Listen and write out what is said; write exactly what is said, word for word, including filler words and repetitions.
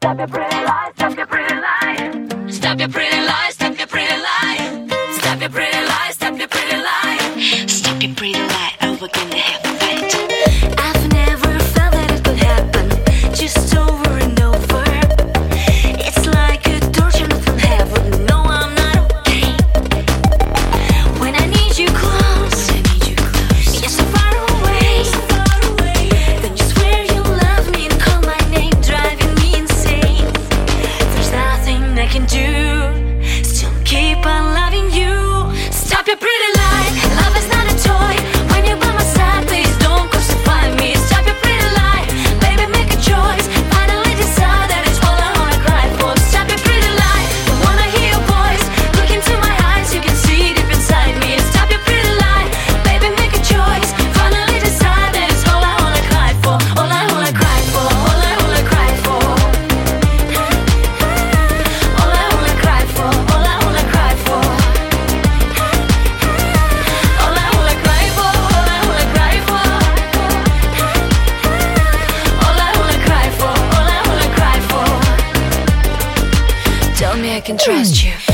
Stop your pretty lies, stop your pretty lies. Stop your pretty lies, stop your pretty lies. Stop your pretty lies, stop your pretty lies. Stop your pretty lie, or we're gonna have a fight. I've never felt that it could happen, just over and over. It's like a torture from heaven. No, I'm not okay. When I need you close, I need you close. You're so far away, so far away. Then you swear you love me and call my name, driving me insane. There's nothing I can do, still keep on loving you. Stop your pretty lie, love is not a toy. When you're by my side, please don't crucify me. Stop your pretty lie, baby, make a choice. Finally decide that it's all I wanna cry for. Stop your pretty lie, I wanna hear your voice. Look into my eyes, you can see deep inside me. Stop your pretty lie, baby, make a choice. Finally decide that it's all I wanna cry for. All I wanna cry for, all I wanna cry for. All I wanna cry for, all I wanna cry for. All I wanna cry for, all I wanna cry for. All I wanna cry for, all I wanna cry for. Tell me I can trust you.